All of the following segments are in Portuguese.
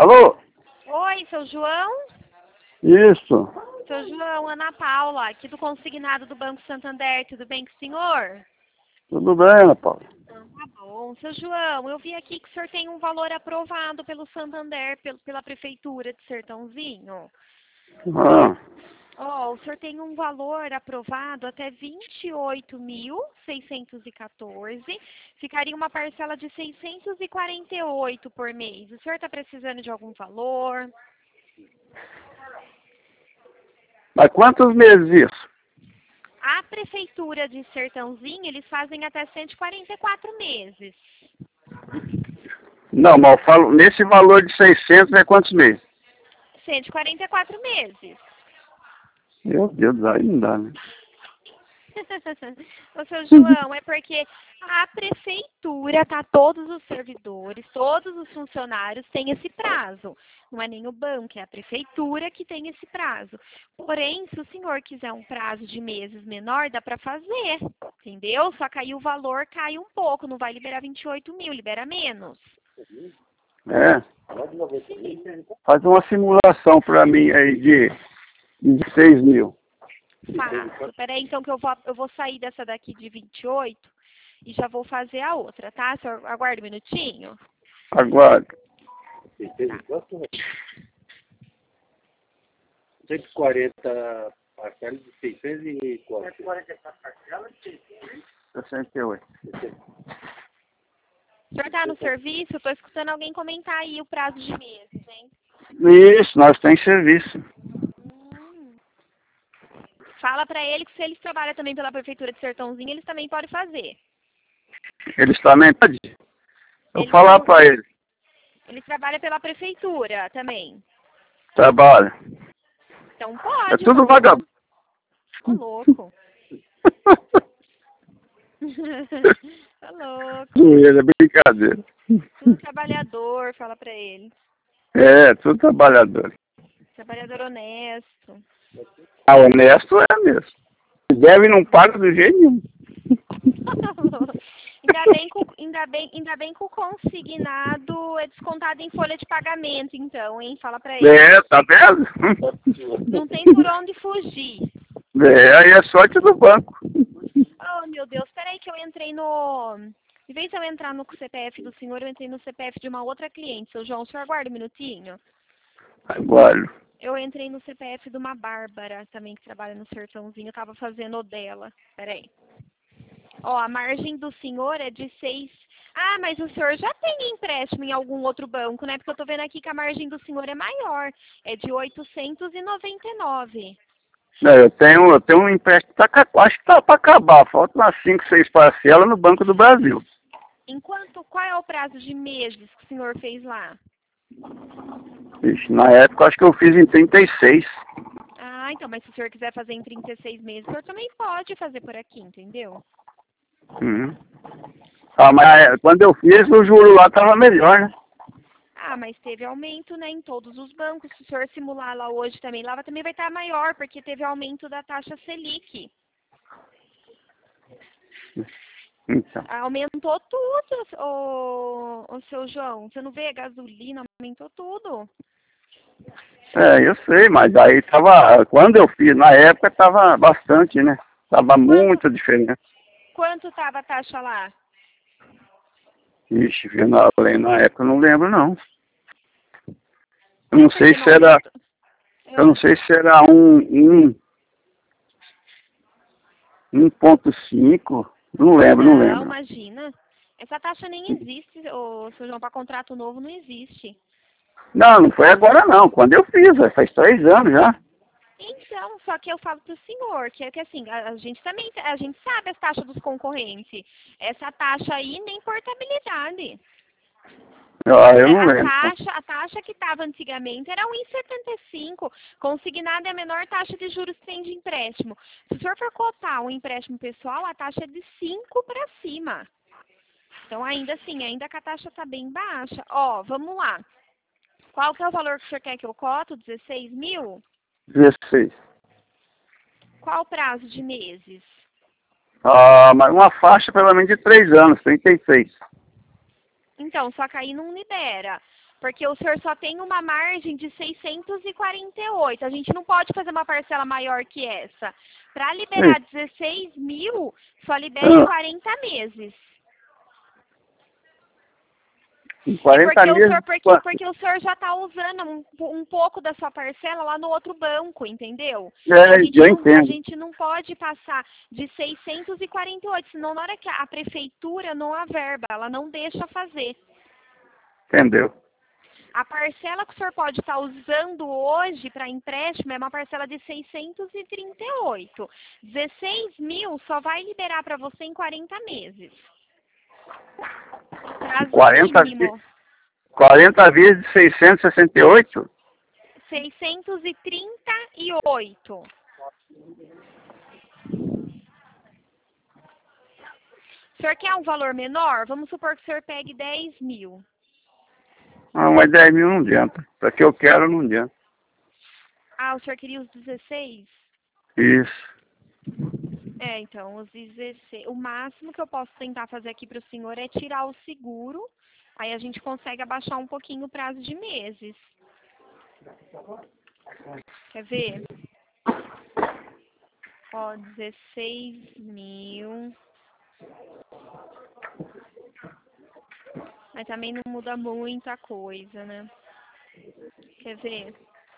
Alô? Oi, seu João? Isso. Seu João, Ana Paula, aqui do consignado do Banco Santander, tudo bem com o senhor? Tudo bem, Ana Paula? Tá bom. Seu João, eu vi aqui que o senhor tem um valor aprovado pelo Santander, pela Prefeitura de Sertãozinho. Ah, O senhor tem um valor aprovado até 28.614. Ficaria uma parcela de 648 por mês. O senhor está precisando de algum valor? mas quantos meses isso? A Prefeitura de Sertãozinho, eles fazem até 144 meses. Não, mas eu falo, nesse valor de 600 é quantos meses? 144 meses. Meu Deus, aí não dá, né? Ô, seu João, é porque a Prefeitura, tá, todos os servidores, todos os funcionários têm esse prazo. Não é nem o banco, é a Prefeitura que tem esse prazo. Porém, se o senhor quiser um prazo de meses menor, dá para fazer, entendeu? Só que aí o valor cai um pouco, não vai liberar 28 mil, libera menos. É. Faz uma simulação pra mim aí de 6 mil. Faço. Peraí, então que eu vou sair dessa daqui de 28 e já vou fazer a outra, tá? Senhor, aguarde um minutinho. Aguardo. 140 parcelas de 604. 68. O senhor tá no serviço? Eu tô escutando alguém comentar aí o prazo de meses, hein? Isso, nós temos serviço. Fala pra ele que se eles trabalham também pela Prefeitura de Sertãozinho, eles também podem fazer. Eles também podem? Eu Eles falar não- pra eles. Eles trabalham pela Prefeitura também. Trabalha. Então É pode. tudo fazer. vagabundo. Ô, louco. Tá louco. Zoeira, é brincadeira. Tudo trabalhador, fala pra ele. É, tudo trabalhador. Trabalhador honesto. Ah, honesto é mesmo. Se deve não paga do jeito nenhum. ainda bem que o consignado é descontado em folha de pagamento, então, hein? Fala pra ele. É, tá vendo? Não tem por onde fugir. É, aí é sorte do banco. Oh, meu Deus, peraí que eu entrei no... Em vez de eu entrar no CPF do senhor, eu entrei no CPF de uma outra cliente. Seu João, o senhor aguarda um minutinho? Agora. Eu entrei no CPF de uma Bárbara também, que trabalha no Sertãozinho. Eu tava fazendo o dela. Peraí. Ó, a margem do senhor é de 6... Ah, mas o senhor já tem empréstimo em algum outro banco, né? Porque eu tô vendo aqui que a margem do senhor é maior. É de 899. É, eu tenho um empréstimo, acho que tá para acabar. Faltam umas 5, 6 parcelas no Banco do Brasil. Qual é o prazo de meses que o senhor fez lá? Ixi, na época acho que eu fiz em 36. Ah, então, mas se o senhor quiser fazer em 36 meses, o senhor também pode fazer por aqui, entendeu? Uhum. Ah, mas quando eu fiz, o juro lá tava melhor, né? Ah, mas teve aumento, né, em todos os bancos. Se o senhor simular lá hoje também, lá também vai estar maior, porque teve aumento da taxa Selic. Então. Aumentou tudo, o seu João. Você não vê? A gasolina aumentou tudo. É, eu sei, mas aí tava, quando eu fiz, na época tava bastante, né? Tava muito diferente. Quanto estava a taxa lá? Ixi, viu, na época eu não lembro não. Eu não Por sei que não se era, aumentou? eu não sei se era 1,5, não lembro. Não, imagina. Essa taxa nem existe, ô, seu João, para contrato novo não existe. Não foi agora não, quando eu fiz, faz 3 anos já. Então, só que eu falo pro senhor, que é que assim, a gente também, a gente sabe as taxas dos concorrentes. Essa taxa aí nem portabilidade. Ah, eu não lembro. A taxa que estava antigamente era 1,75. Consignada é a menor taxa de juros que tem de empréstimo. Se o senhor for cotar um empréstimo pessoal, a taxa é de 5 para cima. Então, ainda assim, ainda que a taxa está bem baixa. Ó, vamos lá. Qual que é o valor que o senhor quer que eu coto? 16 mil? 16. Qual o prazo de meses? Ah, mas uma faixa pelo menos de 3 anos, 36. Então, só que aí não libera. Porque o senhor só tem uma margem de 648. A gente não pode fazer uma parcela maior que essa. Para liberar 16 mil, só libera em 40 meses. Em 40 meses... Porque o senhor já está usando um pouco da sua parcela lá no outro banco, entendeu? A gente não pode passar de 648, senão na hora que a prefeitura não averba, ela não deixa fazer. Entendeu? A parcela que o senhor pode estar usando hoje para empréstimo é uma parcela de 638. 16 mil só vai liberar para você em 40 meses. 40 vezes 668? 638. O senhor quer um valor menor? Vamos supor que o senhor pegue 10 mil. Não, mas 10 mil não adianta. Para que eu quero, não adianta. Ah, o senhor queria os 16? Isso. Então, os 16. O máximo que eu posso tentar fazer aqui para o senhor é tirar o seguro. Aí a gente consegue abaixar um pouquinho o prazo de meses. Quer ver? Ó, 16 mil. Mas também não muda muita coisa, né? Quer ver?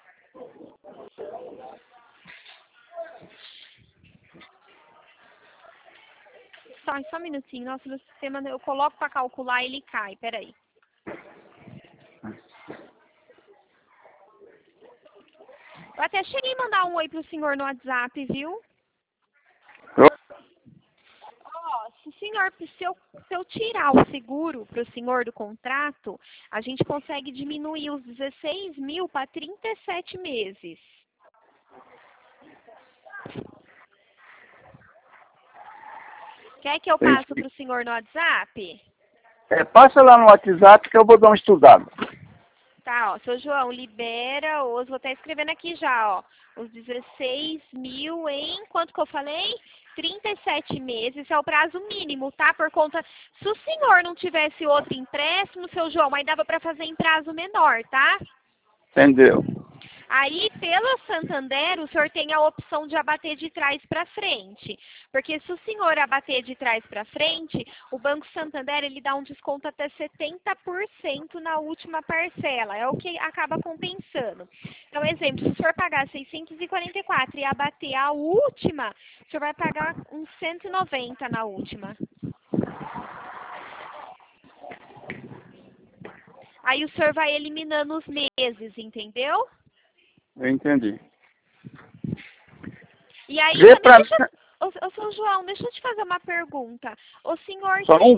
Só um minutinho. Nossa, no sistema eu coloco para calcular e ele cai. Peraí. Eu até cheguei a mandar um oi pro senhor no WhatsApp, viu? Se eu tirar o seguro para o senhor do contrato, a gente consegue diminuir os 16 mil para 37 meses. Quer que eu passe para o senhor no WhatsApp? Passa lá no WhatsApp que eu vou dar uma estudada. Tá, ó, seu João, libera os, vou até escrevendo aqui já, ó, os 16 mil em, quanto que eu falei? 37 meses, é o prazo mínimo, tá? Por conta, se o senhor não tivesse outro empréstimo, seu João, aí dava para fazer em prazo menor, tá? Entendeu? Aí, pelo Santander, o senhor tem a opção de abater de trás para frente. Porque se o senhor abater de trás para frente, o Banco Santander ele dá um desconto até 70% na última parcela. É o que acaba compensando. Então, exemplo, se o senhor pagar 644 e abater a última, o senhor vai pagar uns 190 na última. Aí o senhor vai eliminando os meses, entendeu? Eu entendi. E aí, ô, seu João, deixa eu te fazer uma pergunta. O senhor tem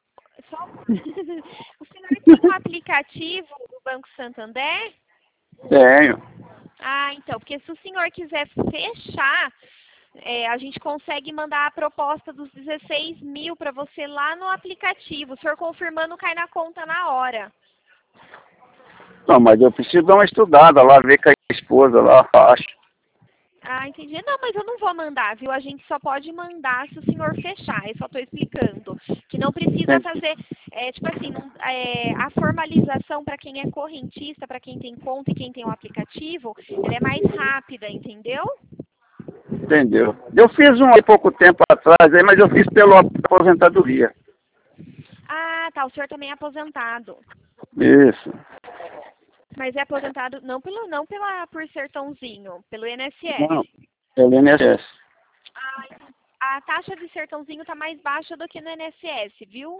o senhor tem um aplicativo do Banco Santander? Tenho. Ah, então, porque se o senhor quiser fechar, a gente consegue mandar a proposta dos 16 mil para você lá no aplicativo. O senhor confirmando cai na conta na hora. Não, mas eu preciso dar uma estudada lá, ver com a esposa lá, acho. Ah, entendi. Não, mas eu não vou mandar, viu? A gente só pode mandar se o senhor fechar. Eu só estou explicando. Que não precisa fazer, tipo assim, a formalização para quem é correntista, para quem tem conta e quem tem um aplicativo, ela é mais rápida, entendeu? Entendeu. Eu fiz um há pouco tempo atrás, aí, mas eu fiz pela aposentadoria. Ah, tá. O senhor também é aposentado. Isso. Mas é aposentado não por sertãozinho, pelo INSS. Não, pelo INSS. A taxa de sertãozinho tá mais baixa do que no INSS, viu?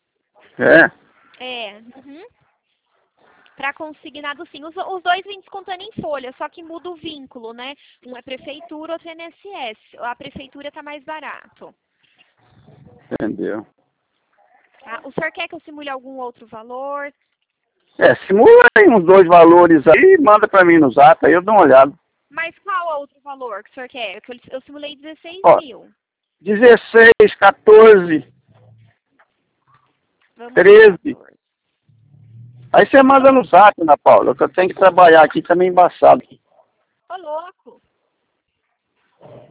É? Para consignado sim. Os dois vêm descontando em folha, só que muda o vínculo, né? Um é prefeitura, outro é INSS. A prefeitura tá mais barato. Entendeu. Tá? O senhor quer que eu simule algum outro valor? Simula aí uns 2 valores aí e manda pra mim no zap, aí eu dou uma olhada. Mas qual outro valor que o senhor quer? Eu simulei 16 mil. 16, 14, Vamos 13. Aí você manda no zap, Ana Paula, que eu tenho que trabalhar aqui também embaçado. Ô, louco.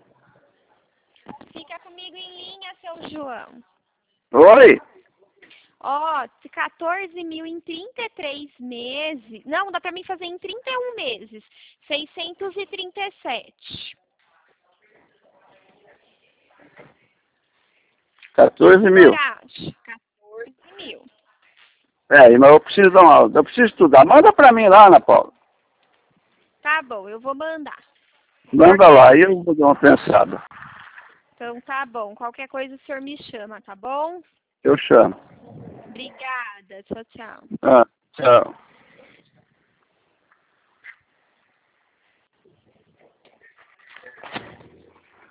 Fica comigo em linha, seu João. Oi? Ó, 14 mil em 33 meses. Não, dá pra mim fazer em 31 meses. 637. 14 mil. Coragem. 14 mil. Mas eu preciso dar uma aula. Eu preciso estudar. Manda pra mim lá, Ana Paula. Tá bom, eu vou mandar. Manda lá, aí eu vou dar uma pensada. Então tá bom. Qualquer coisa o senhor me chama, tá bom? Eu chamo. Obrigada. Tchau, tchau. Tchau.